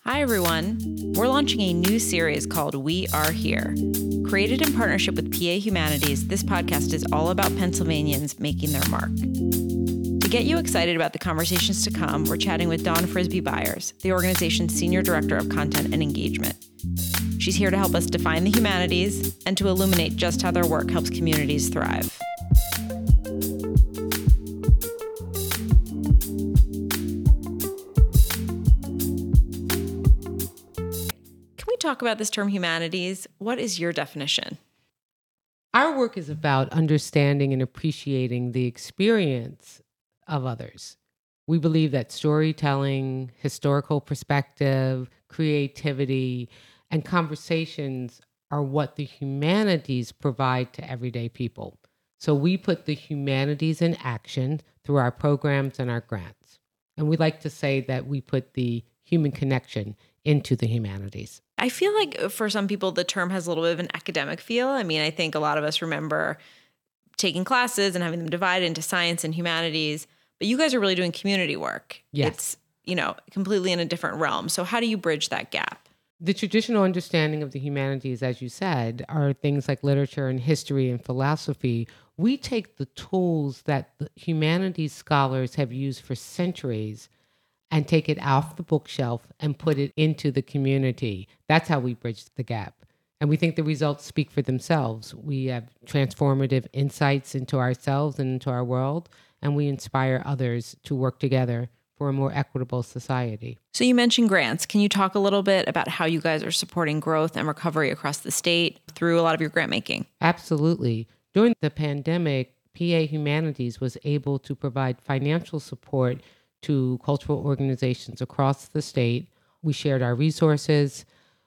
Hi, everyone. We're launching a new series called We Are Here. Created in partnership with PA Humanities, this podcast is all about Pennsylvanians making their mark. To get you excited about the conversations to come, we're chatting with Dawn Frisbee Byers, the organization's Senior Director of Content and Engagement. She's here to help us define the humanities and to illuminate just how their work helps communities thrive. Talk about this term humanities. What is your definition? Our work is about understanding and appreciating the experience of others. We believe that storytelling, historical perspective, creativity, and conversations are what the humanities provide to everyday people. So we put the humanities in action through our programs and our grants. And we like to say that we put the human connection into the humanities. I feel like for some people, the term has a little bit of an academic feel. I mean, I think a lot of us remember taking classes and having them divided into science and humanities, but you guys are really doing community work. Yes. It's, completely in a different realm. So how do you bridge that gap? The traditional understanding of the humanities, as you said, are things like literature and history and philosophy. We take the tools that the humanities scholars have used for centuries and take it off the bookshelf and put it into the community. That's how we bridge the gap. And we think the results speak for themselves. We have transformative insights into ourselves and into our world, and we inspire others to work together for a more equitable society. So you mentioned grants. Can you talk a little bit about how you guys are supporting growth and recovery across the state through a lot of your grant making? Absolutely. During the pandemic, PA Humanities was able to provide financial support to cultural organizations across the state. We shared our resources,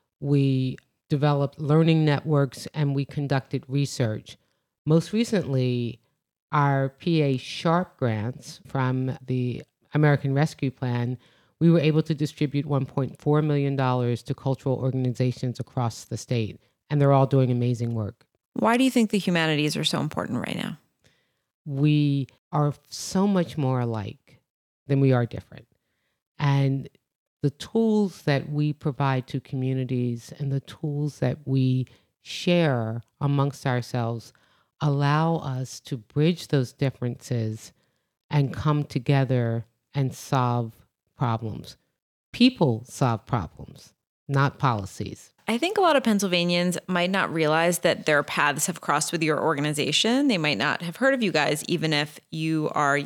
we developed learning networks, and we conducted research. Most recently, our PA SHARP grants from the American Rescue Plan, we were able to distribute $1.4 million to cultural organizations across the state, and they're all doing amazing work. Why do you think the humanities are so important right now? We are so much more alike than we are different. And the tools that we provide to communities and the tools that we share amongst ourselves allow us to bridge those differences and come together and solve problems. People solve problems, not policies. I think a lot of Pennsylvanians might not realize that their paths have crossed with your organization. They might not have heard of you guys, even if you are,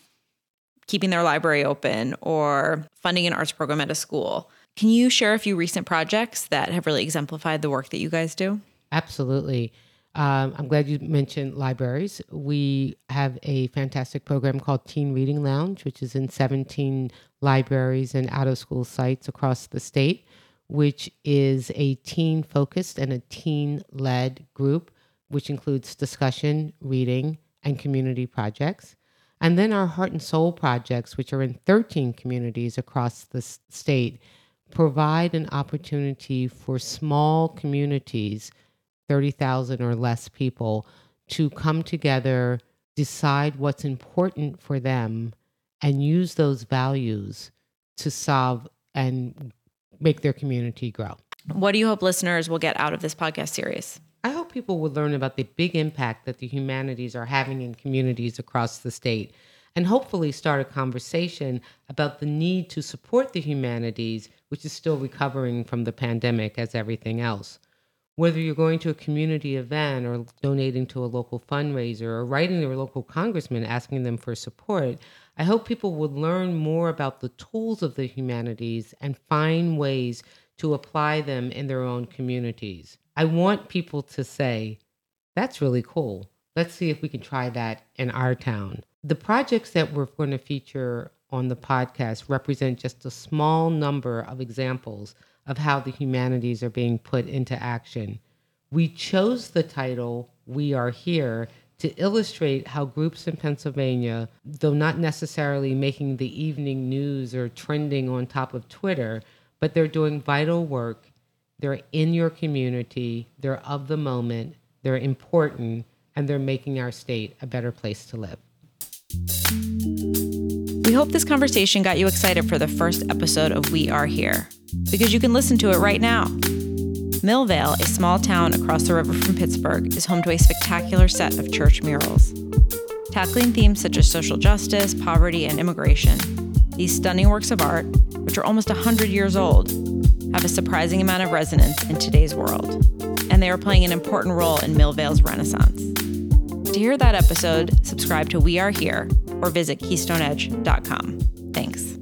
keeping their library open or funding an arts program at a school. Can you share a few recent projects that have really exemplified the work that you guys do? Absolutely. I'm glad you mentioned libraries. We have a fantastic program called Teen Reading Lounge, which is in 17 libraries and out-of-school sites across the state, which is a teen-focused and a teen-led group, which includes discussion, reading, and community projects. And then our Heart and Soul projects, which are in 13 communities across the state, provide an opportunity for small communities, 30,000 or less people, to come together, decide what's important for them, and use those values to solve and make their community grow. What do you hope listeners will get out of this podcast series? I hope people will learn about the big impact that the humanities are having in communities across the state, and hopefully start a conversation about the need to support the humanities, which is still recovering from the pandemic as everything else. Whether you're going to a community event or donating to a local fundraiser or writing to a local congressman asking them for support, I hope people will learn more about the tools of the humanities and find ways to apply them in their own communities. I want people to say, that's really cool. Let's see if we can try that in our town. The projects that we're going to feature on the podcast represent just a small number of examples of how the humanities are being put into action. We chose the title, We Are Here, to illustrate how groups in Pennsylvania, though not necessarily making the evening news or trending on top of Twitter, but they're doing vital work. They're in your community, they're of the moment, they're important, and they're making our state a better place to live. We hope this conversation got you excited for the first episode of We Are Here, because you can listen to it right now. Millvale, a small town across the river from Pittsburgh, is home to a spectacular set of church murals. Tackling themes such as social justice, poverty, and immigration, these stunning works of art, which are almost 100 years old, have a surprising amount of resonance in today's world, and they are playing an important role in Millvale's renaissance. To hear that episode, subscribe to We Are Here or visit KeystoneEdge.com. Thanks.